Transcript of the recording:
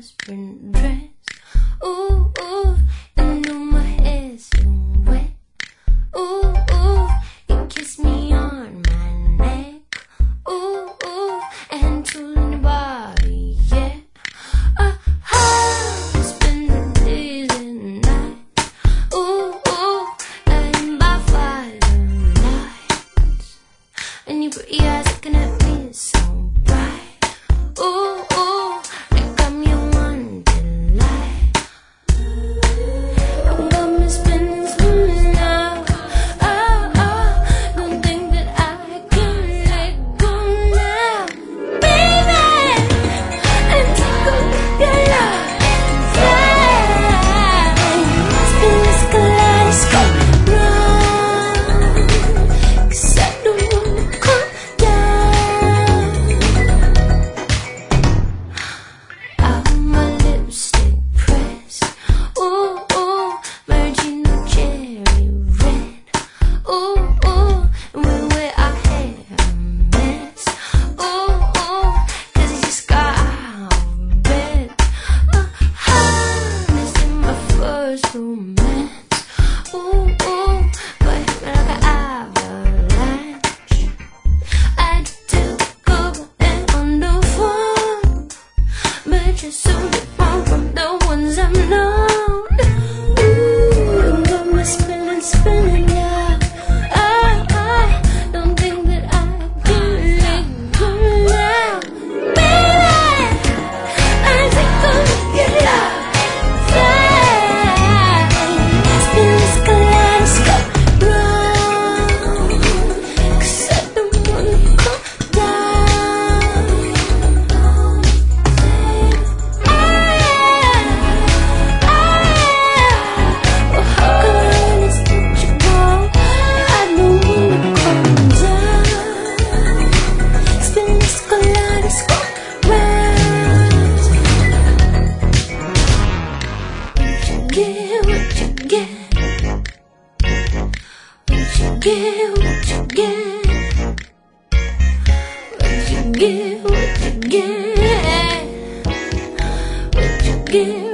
spring dress. Ooh, ooh, you know my hair's so wet. Ooh, ooh, you kiss me on my neck. Ooh, ooh, and to the body, yeah. Spend the days and nights. Ooh, ooh, lying by firelight. And your pretty eyes looking at me so bright. Ooh, ooh, like I'm your one delight. You got me spinning slowly now. Oh, oh, don't think that I can let go now. Baby, and take a look at love. Spin this kaleidoscope round, 'cause I don't wanna come down. My lipstick pressed. Ooh, ooh, Maraschino cherry red. Ooh, ooh, and we wear our hair a mess. Ooh, ooh, 'cause it just got out of bed. This is my first romance. Ooh, ooh, but hit me like an avalanche. I took over and on the phone, but you're so different from the ones I've known. Ooh, you got me spinning, spinning, yeah. I don't think that I can let go now. Baby, I take a look at love. Spin this kaleidoscope round, 'cause I don't wanna come down. Well, how could I just let you go? I don't wanna come down. Spin this kaleidoscope round. What you get? What you get? What you get? What you get? What you get? What you get? What you get?